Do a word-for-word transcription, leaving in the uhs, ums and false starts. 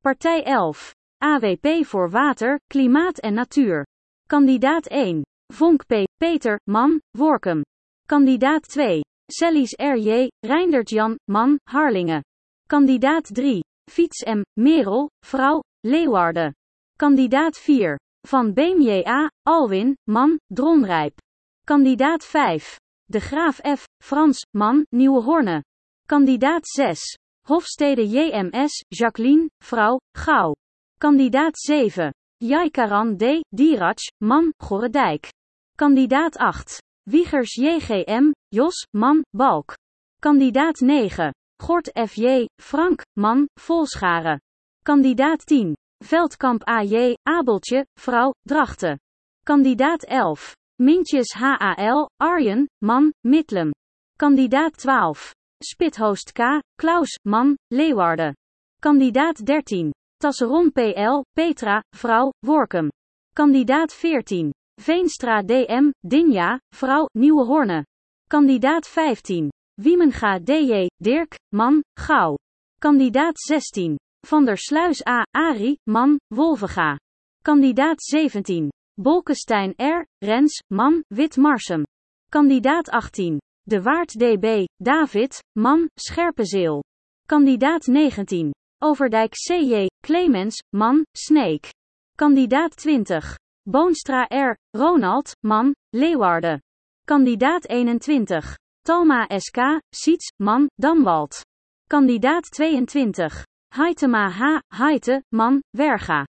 Partij elf. A W P voor Water, Klimaat en Natuur. Kandidaat één. Vonk P. Peter, man, Workum. Kandidaat twee. Sellies R J. Reindert-Jan, man, Harlingen. Kandidaat drie. Fiets M. Merel, vrouw, Leeuwarden. Kandidaat vier. Van Beem J A. Alwin, man, Dronrijp. Kandidaat vijf. De Graaf F. Frans, man, Nieuwe Horne. Kandidaat zes. Hofstede J M S. Jacqueline, vrouw, Gouw. Kandidaat zeven. Jaikaran D. Dierach, man, Gorredijk. Kandidaat acht. Wiegers J G M. Jos, man, Balk. Kandidaat negen. Gort F J. Frank, man, Volscharen. Kandidaat tien. Veldkamp A J. Abeltje, vrouw, Drachten. Kandidaat elf. Mintjes H A L. Arjen, man, Midlum. Kandidaat twaalf. Spithoost K. Klaus, man, Leeuwarden. Kandidaat dertien. Tasseron P L. Petra, vrouw, Workum. Kandidaat veertien. Veenstra D M. Dinja, vrouw, Nieuwe Horne. Kandidaat vijftien. Wiemenga D J. Dirk, man, Gouw. Kandidaat zestien. Van der Sluis A. Arie, man, Wolvega. Kandidaat zeventien. Bolkestein R. Rens, man, Witmarsum. Kandidaat achttien. De Waard D B. David, man, Scherpenzeel. Kandidaat negentien. Overdijk C J. Clemens, man, Sneek. Kandidaat twintig. Boonstra R. Ronald, man, Leeuwarden. Kandidaat eenentwintig. Talma S K. Siets, man, Damwald. Kandidaat tweeëntwintig. Haitema H. Haite, man, Werga.